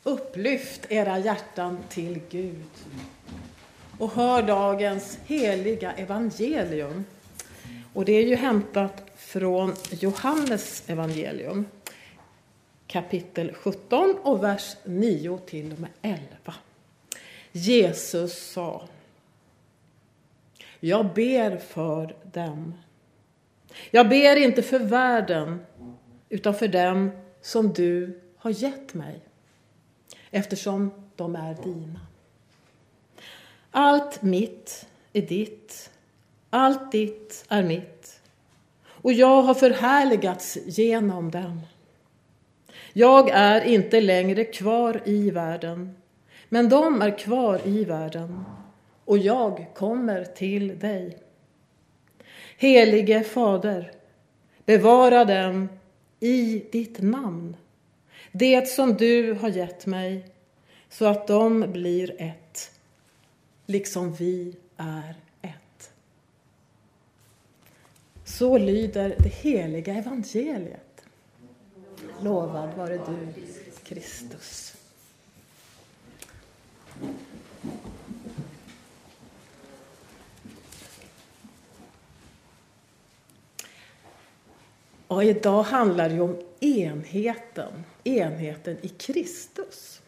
Upplyft era hjärtan till Gud och hör dagens heliga evangelium. Och det är ju hämtat från Johannes evangelium, kapitel 17 och vers 9 till och med 11. Jesus sa: jag ber för dem. Jag ber inte för världen, utan för dem som du har gett mig, eftersom de är dina. Allt mitt är ditt, allt ditt är mitt, och jag har förhärligats genom dem. Jag är inte längre kvar i världen, men de är kvar i världen, och jag kommer till dig. Helige Fader, bevara dem i ditt namn, det som du har gett mig, så att de blir ett, liksom vi är ett. Så lyder det heliga evangeliet. Lovad vare du, Kristus. Och idag handlar det om enheten i Kristus.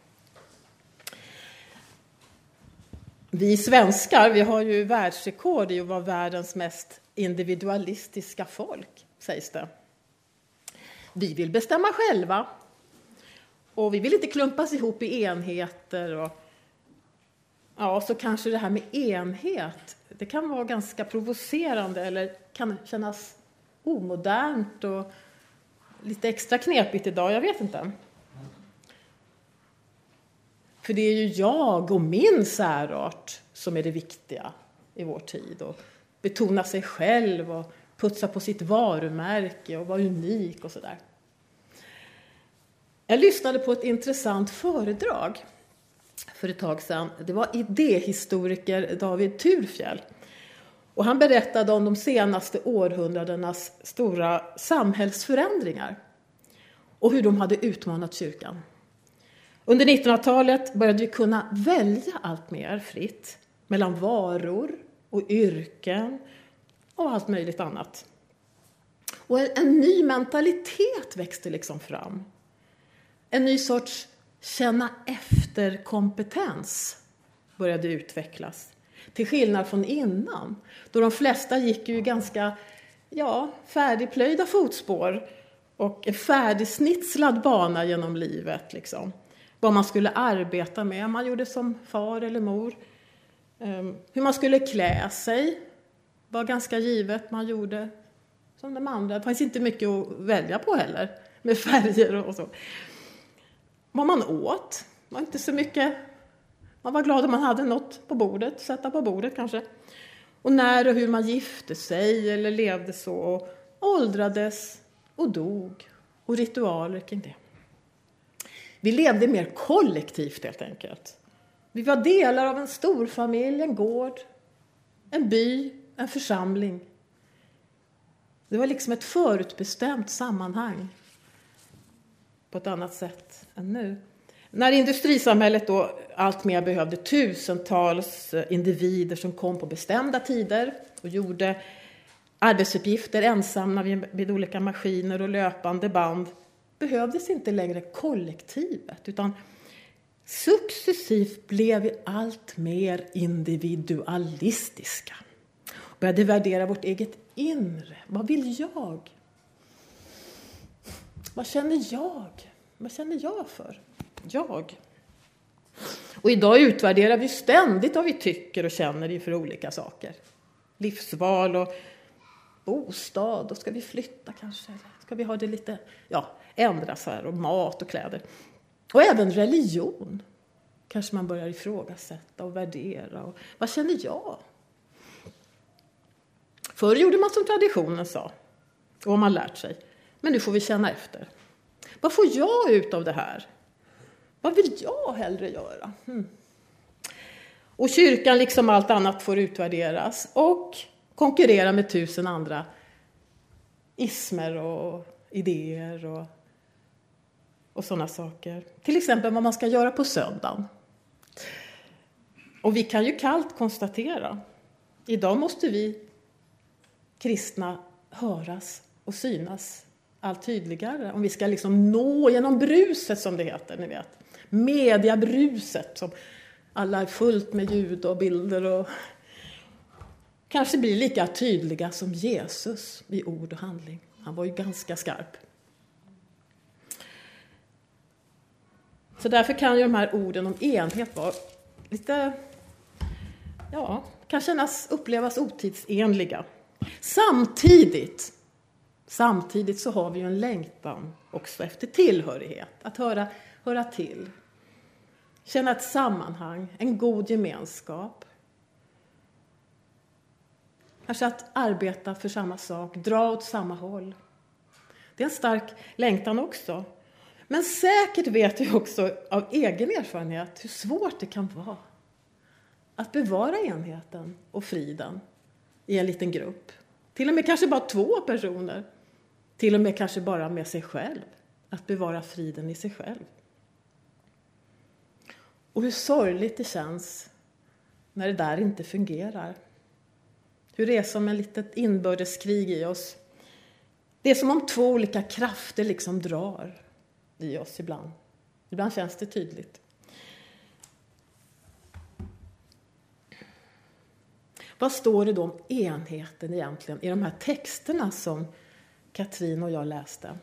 Vi svenskar, vi har ju världsrekord i att vara världens mest individualistiska folk, sägs det. Vi vill bestämma själva, och vi vill inte klumpas ihop i enheter. Och ja, så kanske det här med enhet, det kan vara ganska provocerande eller kan kännas omodernt och lite extra knepigt idag, jag vet inte. För det är ju jag och min särart som är det viktiga i vår tid. Och betona sig själv och putsa på sitt varumärke och vara unik och sådär. Jag lyssnade på ett intressant föredrag för ett tag sedan. Det var idéhistoriker David Thurfjell. Och han berättade om de senaste århundradenas stora samhällsförändringar och hur de hade utmanat kyrkan. Under 1900-talet började vi kunna välja allt mer fritt mellan varor och yrken och allt möjligt annat. Och en ny mentalitet växte liksom fram. En ny sorts känna efter kompetens började utvecklas. Till skillnad från innan, då de flesta gick ju ganska färdigplöjda fotspår och en färdigsnitslad bana genom livet. Liksom. Vad man skulle arbeta med, man gjorde som far eller mor. Hur man skulle klä sig var ganska givet, man gjorde som de andra. Det fanns inte mycket att välja på heller, med färger och så. Vad man åt var inte så mycket. Man var glad om man hade något på bordet, sätta på bordet kanske. Och när och hur man gifte sig eller levde så, och åldrades och dog, och ritualer kring det. Vi levde mer kollektivt helt enkelt. Vi var delar av en storfamilj, en gård, en by, en församling. Det var liksom ett förutbestämt sammanhang på ett annat sätt än nu. När industrisamhället då allt mer behövde tusentals individer som kom på bestämda tider och gjorde arbetsuppgifter ensamma vid olika maskiner och löpande band, behövdes inte längre kollektivet, utan successivt blev vi allt mer individualistiska. Började värdera vårt eget inre. Vad vill jag? Vad känner jag? Vad känner jag för? Jag. Och idag utvärderar vi ständigt vad vi tycker och känner inför olika saker. Livsval och bostad. Och ska vi flytta kanske? Ska vi ha det lite, ändras här, och mat och kläder. Och även religion. Kanske man börjar ifrågasätta och värdera. Och vad känner jag? Förr gjorde man som traditionen sa. Och har man lärt sig. Men nu får vi känna efter. Vad får jag ut av det här? Vad vill jag hellre göra? Och kyrkan liksom allt annat får utvärderas. Och konkurrera med 1000 andra ismer och idéer. och sådana saker. Till exempel vad man ska göra på söndagen. Och vi kan ju kallt konstatera, idag måste vi kristna höras och synas allt tydligare. Om vi ska liksom nå genom bruset, som det heter, ni vet. Mediabruset, som alla är fullt med ljud och bilder och kanske blir lika tydliga som Jesus i ord och handling. Han var ju ganska skarp. Så därför kan ju de här orden om enhet vara lite, kan upplevas otidsenliga. Samtidigt så har vi ju en längtan också efter tillhörighet. Att höra till. Känna ett sammanhang, en god gemenskap. Kanske att arbeta för samma sak, dra åt samma håll. Det är en stark längtan också. Men säkert vet vi också av egen erfarenhet hur svårt det kan vara att bevara enheten och friden i en liten grupp. Till och med kanske bara 2 personer. Till och med kanske bara med sig själv. Att bevara friden i sig själv. Och hur sorgligt det känns när det där inte fungerar. Hur det är som en litet inbördeskrig i oss. Det är som om 2 olika krafter liksom drar i oss ibland. Ibland känns det tydligt. Vad står det då om enheten egentligen i de här texterna som Katrin och jag läste?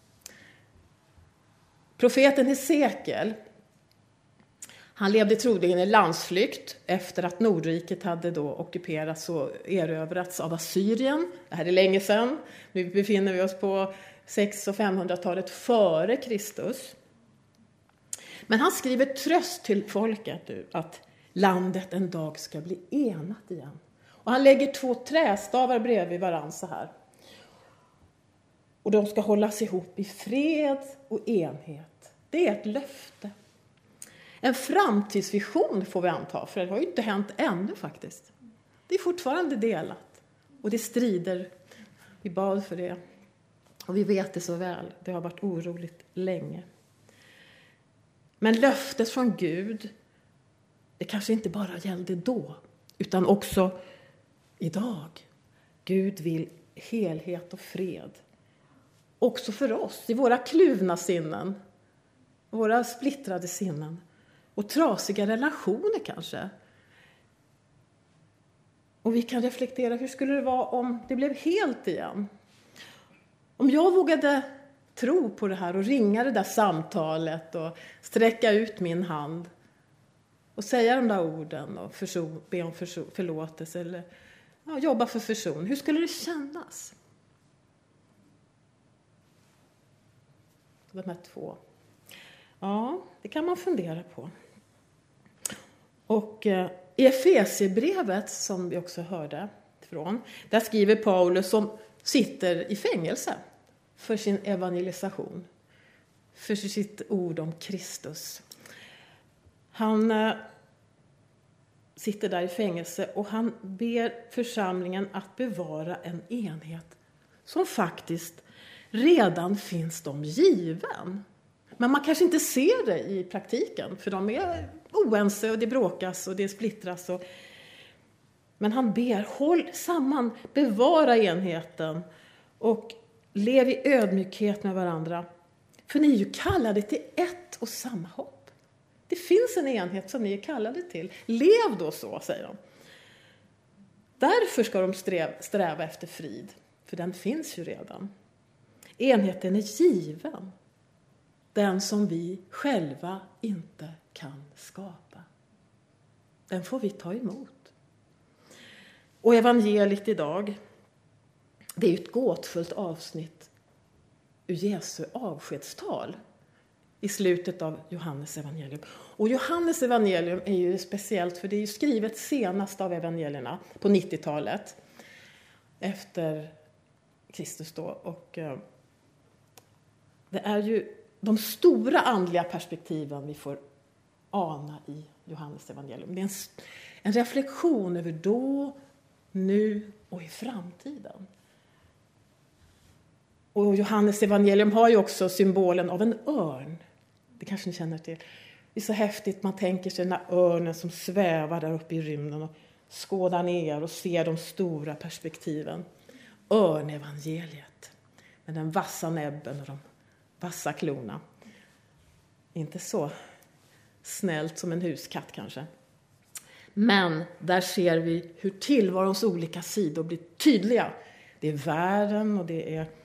Profeten Hesekiel, han levde troligen i landsflykt efter att Nordriket hade då ockuperats och erövrats av Assyrien. Det här är länge sedan. Nu befinner vi oss på 600- och 500-talet före Kristus. Men han skriver tröst till folket att landet en dag ska bli enat igen. Och han lägger 2 trästavar bredvid varann så här. Och de ska hållas ihop i fred och enhet. Det är ett löfte. En framtidsvision får vi anta, för det har ju inte hänt ännu faktiskt. Det är fortfarande delat. Och det strider. Vi bad för det. Och vi vet det så väl. Det har varit oroligt länge. Men löftet från Gud, det kanske inte bara gällde då, utan också idag. Gud vill helhet och fred. Också för oss, i våra kluvna sinnen. Våra splittrade sinnen. Och trasiga relationer kanske. Och vi kan reflektera, hur skulle det vara om det blev helt igen? Om jag vågade tro på det här och ringa det där samtalet och sträcka ut min hand och säga de där orden och be om förlåtelse eller jobba för förson. Hur skulle det kännas? De här 2. Ja, det kan man fundera på. Och i Efesierbrevet, som vi också hörde från, där skriver Paulus, som sitter i fängelse för sin evangelisation, för sitt ord om Kristus. Han sitter där i fängelse och han ber församlingen att bevara en enhet som faktiskt redan finns dem given. Men man kanske inte ser det i praktiken, för de är oense och det bråkas och det splittras. Men han ber, håll samman, bevara enheten och lev i ödmjukhet med varandra. För ni är ju kallade till ett och samma hopp. Det finns en enhet som ni är kallade till. Lev då så, säger de. Därför ska de sträva efter frid, för den finns ju redan. Enheten är given. Den som vi själva inte kan skapa. Den får vi ta emot. Och evangeliet idag, det är ett gåtfullt avsnitt ur Jesu avskedstal i slutet av Johannes evangelium. Och Johannes evangelium är ju speciellt, för det är ju skrivet senast av evangelierna på 90-talet efter Kristus då. Och det är ju de stora andliga perspektiven vi får ana i Johannes evangelium. Det är en reflektion över då, nu och i framtiden. Och Johannes evangelium har ju också symbolen av en örn. Det kanske ni känner till. Det är så häftigt, man tänker sig den här örnen som svävar där uppe i rymden och skådar ner och ser de stora perspektiven. Örnevangeliet med den vassa näbben och de vassa klorna. Inte så snällt som en huskatt kanske. Men där ser vi hur tillvarons olika sidor blir tydliga. Det är världen och det är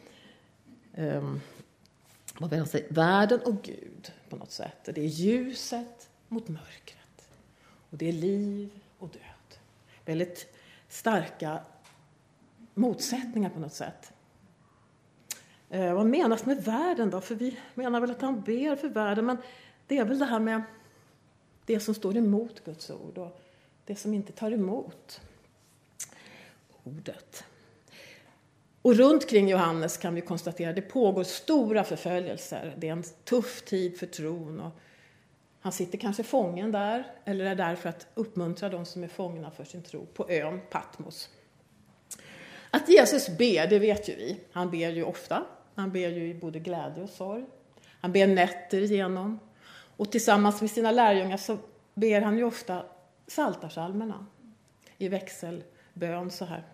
världen och Gud på något sätt. Det är ljuset mot mörkret. Och det är liv och död. Väldigt starka motsättningar på något sätt. Vad menas med världen då? För vi menar väl att han ber för världen, men det är väl det här med det som står emot Guds ord och det som inte tar emot ordet. Och runt kring Johannes kan vi konstatera att det pågår stora förföljelser. Det är en tuff tid för tron och han sitter kanske fången där eller är där för att uppmuntra de som är fångna för sin tro på ön Patmos. Att Jesus ber, det vet ju vi. Han ber ju ofta. Han ber ju i både glädje och sorg. Han ber nätter igenom. Och tillsammans med sina lärjungar så ber han ju ofta psaltarpsalmerna i växelbön så här.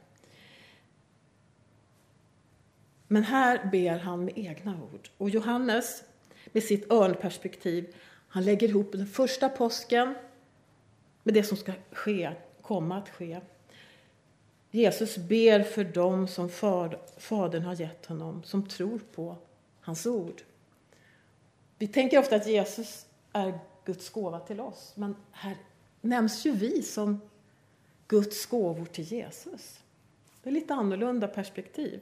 Men här ber han med egna ord. Och Johannes med sitt örnperspektiv, han lägger ihop den första påsken med det som ska komma att ske. Jesus ber för dem som Fadern har gett honom, som tror på hans ord. Vi tänker ofta att Jesus är Guds gåva till oss, men här nämns ju vi som Guds gåvor till Jesus. Det är lite annorlunda perspektiv.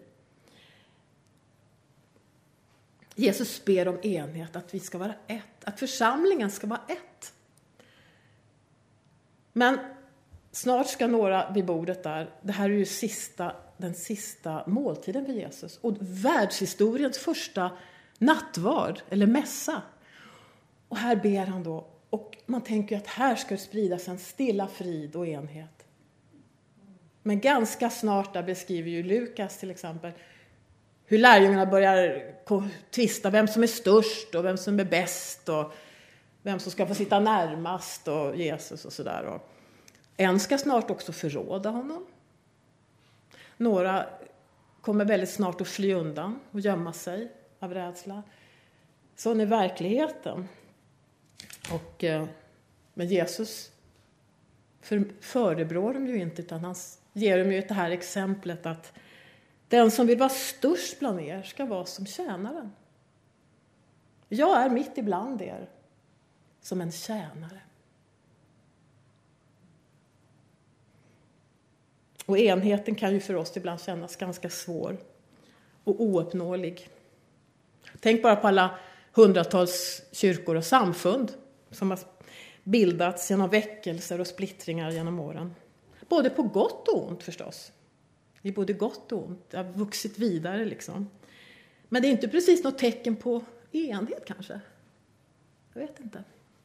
Jesus ber om enhet, att vi ska vara ett, att församlingen ska vara ett. Men snart ska några vid bordet där, det här är ju den sista måltiden för Jesus. Och världshistoriens första nattvard eller mässa. Och här ber han då, och man tänker att här ska det spridas en stilla frid och enhet. Men ganska snart där beskriver ju Lukas till exempel hur lärjungarna börjar tvista vem som är störst och vem som är bäst och vem som ska få sitta närmast och Jesus och sådär. Och en ska snart också förråda honom. Några kommer väldigt snart att fly undan och gömma sig av rädsla. Sån är verkligheten. Men Jesus förebrår dem ju inte, utan han ger dem ju det här exemplet att den som vill vara störst bland er ska vara som tjänaren. Jag är mitt ibland er som en tjänare. Och enheten kan ju för oss ibland kännas ganska svår och ouppnåelig. Tänk bara på alla hundratals kyrkor och samfund som har bildats genom väckelser och splittringar genom åren. Både på gott och ont förstås. Det är både gott och ont. Det har vuxit vidare liksom. Men det är inte precis något tecken på enhet kanske. Jag vet inte.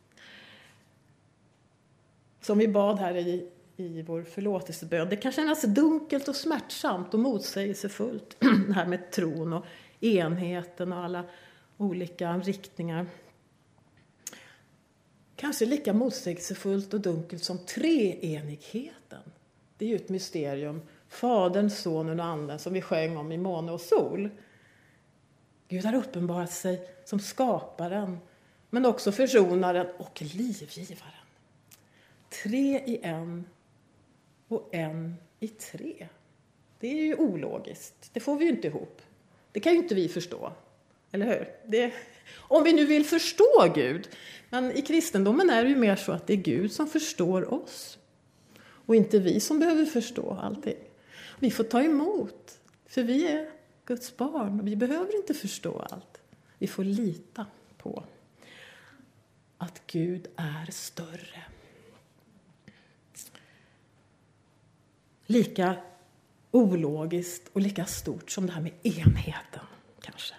Som vi bad här i vår förlåtelsebön. Det kan kännas dunkelt och smärtsamt och motsägelsefullt. Det här med tron och enheten och alla olika riktningar. Kanske lika motsägelsefullt och dunkelt som treenigheten. Det är ju ett mysterium. Fadern, Sonen och Anden som vi sjöng om i Måne och sol. Gud har uppenbarat sig som skaparen, men också försonaren och livgivaren. 3 i 1 och 1 i 3. Det är ju ologiskt. Det får vi ju inte ihop. Det kan ju inte vi förstå. Eller hur? Om vi nu vill förstå Gud. Men i kristendomen är det ju mer så att det är Gud som förstår oss. Och inte vi som behöver förstå allting. Vi får ta emot. För vi är Guds barn. Och vi behöver inte förstå allt. Vi får lita på att Gud är större. Lika ologiskt och lika stort som det här med enheten kanske.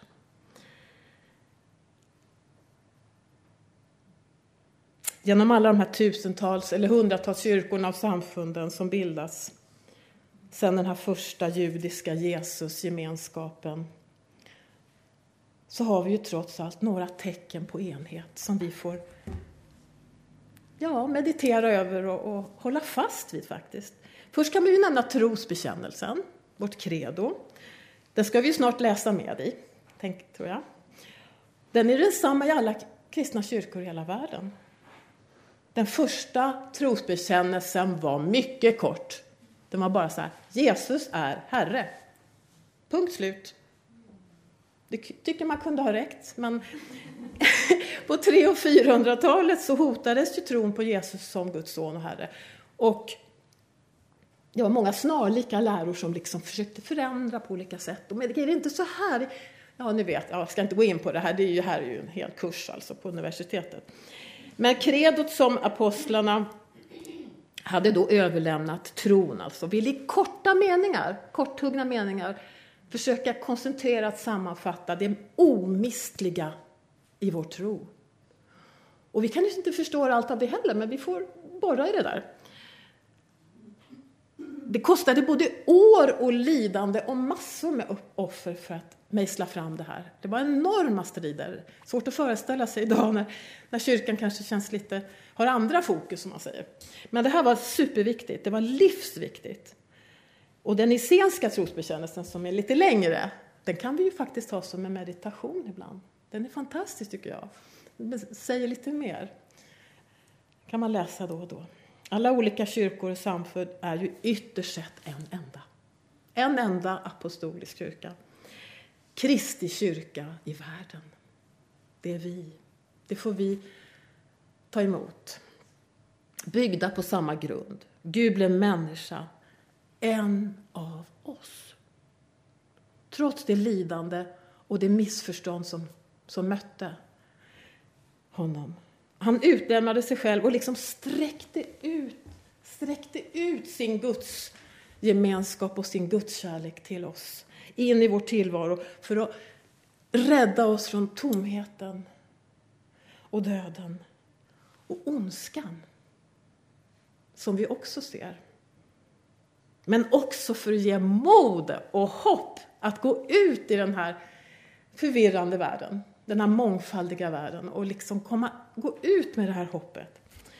Genom alla de här tusentals eller hundratals kyrkorna och samfunden som bildas sedan den här första judiska Jesusgemenskapen så har vi ju trots allt några tecken på enhet som vi får meditera över och hålla fast vid faktiskt. Först kan vi ju nämna trosbekännelsen, vårt credo. Den ska vi ju snart läsa med i, tror jag. Den är densamma i alla kristna kyrkor i hela världen. Den första trosbekännelsen var mycket kort. Den var bara så här: Jesus är Herre. Punkt slut. Det tycker man kunde ha räckt, men på 300- och 400-talet så hotades ju tron på Jesus som Guds son och Herre. Och det var många snarlika läror som liksom försökte förändra på olika sätt. Och men det är inte så här, ni vet, jag ska inte gå in på det här, här är ju en hel kurs alltså på universitetet. Men kredot som apostlarna hade då överlämnat tron, alltså vill i korthuggna meningar försöka koncentrerat sammanfatta det omistliga i vår tro. Och vi kan ju inte förstå allt av det heller, men vi får borra i det där. Det kostade både år och lidande och massor med offer för att mejsla fram det här. Det var enorma strider. Svårt att föreställa sig idag när kyrkan kanske har andra fokus, som man säger. Men det här var superviktigt. Det var livsviktigt. Och den nicenska trosbekännelsen som är lite längre, den kan vi ju faktiskt ha som en meditation ibland. Den är fantastisk tycker jag. Den säger lite mer. Kan man läsa då och då. Alla olika kyrkor och samfund är ju ytterst sett en enda apostolisk kyrka. Kristi kyrka i världen. Det är vi. Det får vi ta emot. Byggda på samma grund. Gud blev människa. En av oss. Trots det lidande och det missförstånd som mötte honom. Han utlämnade sig själv och liksom sträckte ut sin Guds gemenskap och sin Guds kärlek till oss. In i vår tillvaro för att rädda oss från tomheten och döden och ondskan som vi också ser. Men också för att ge mod och hopp att gå ut i den här förvirrande världen. Den här mångfaldiga världen. Och liksom gå ut med det här hoppet.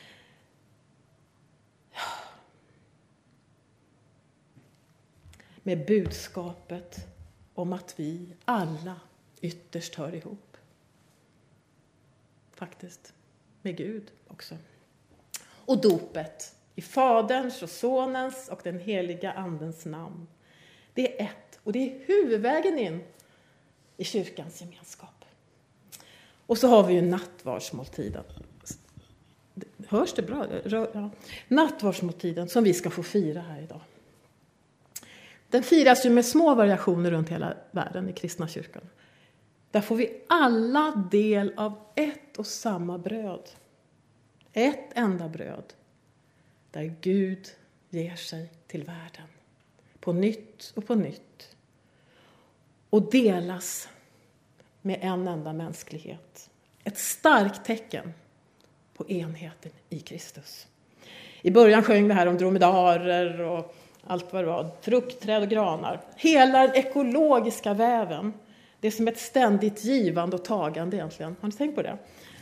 Med budskapet om att vi alla ytterst hör ihop. Faktiskt. Med Gud också. Och dopet. I Faderns och Sonens och den heliga Andens namn. Det är ett. Och det är huvudvägen in i kyrkans gemenskap. Och så har vi ju nattvardsmåltiden. Hörs det bra? Ja. Nattvardsmåltiden som vi ska få fira här idag. Den firas ju med små variationer runt hela världen i kristna kyrkan. Där får vi alla del av ett och samma bröd. Ett enda bröd. Där Gud ger sig till världen. På nytt och på nytt. Och delas med en enda mänsklighet. Ett starkt tecken på enheten i Kristus. I början sjöng vi här om dromedarer och allt vad det var. Fruktträd och granar. Hela den ekologiska väven. Det är som ett ständigt givande och tagande egentligen. Har ni tänkt på det?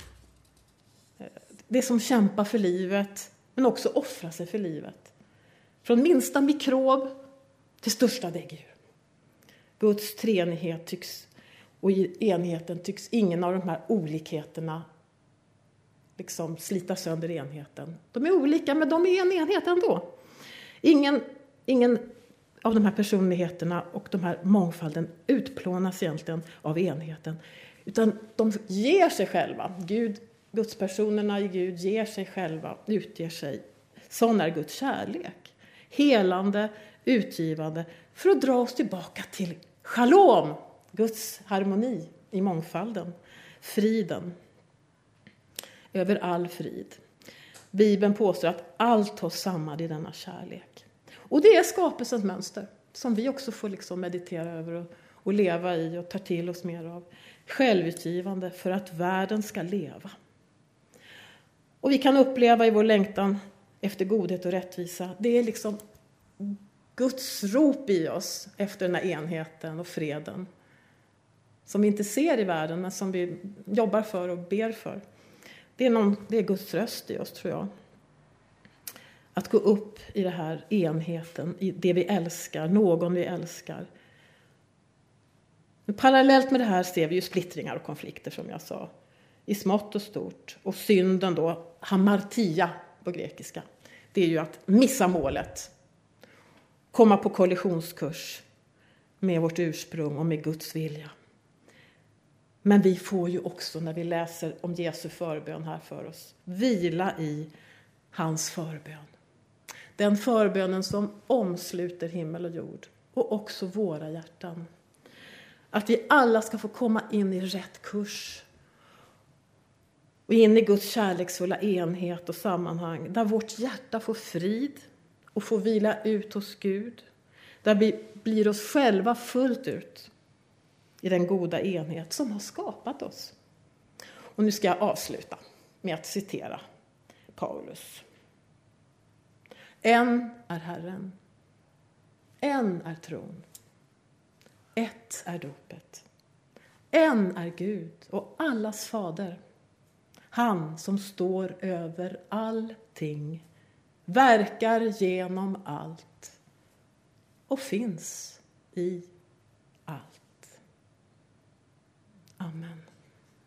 Det som kämpar för livet. Men också offrar sig för livet. Från minsta mikrob till största däggdjur. Guds treenighet tycks, och i enheten tycks ingen av de här olikheterna liksom slita sönder enheten. De är olika, men de är en enhet ändå. Ingen av de här personligheterna och de här mångfalden utplånas egentligen av enheten. Utan de ger sig själva. Gudspersonerna i Gud ger sig själva, utger sig. Sån är Guds kärlek. Helande, utgivande, för att dra oss tillbaka till shalom. Guds harmoni i mångfalden. Friden. Över all frid. Bibeln påstår att allt har samman i denna kärlek. Och det är skapelsens mönster som vi också får liksom meditera över och leva i och ta till oss mer av. Självutgivande för att världen ska leva. Och vi kan uppleva i vår längtan efter godhet och rättvisa. Det är liksom Guds rop i oss efter den här enheten och freden. som vi inte ser i världen men som vi jobbar för och ber för. Det är Guds röst i oss, tror jag. Att gå upp i det här enheten, i det vi älskar, någon vi älskar. Men parallellt med det här ser vi ju splittringar och konflikter, som jag sa. I smått och stort. Och synden då, hamartia på grekiska. Det är ju att missa målet. Komma på kollisionskurs med vårt ursprung och med Guds vilja. Men vi får ju också, när vi läser om Jesu förbön här för oss, vila i hans förbön. Den förbönen som omsluter himmel och jord och också våra hjärtan. Att vi alla ska få komma in i rätt kurs och in i Guds kärleksfulla enhet och sammanhang, där vårt hjärta får frid och får vila ut hos Gud, där vi blir oss själva fullt ut i den goda enhet som har skapat oss. Och nu ska jag avsluta med att citera Paulus. En är Herren, en är tron, ett är dopet, en är Gud och allas fader. Han som står över allting, verkar genom allt och finns i allt. Amen.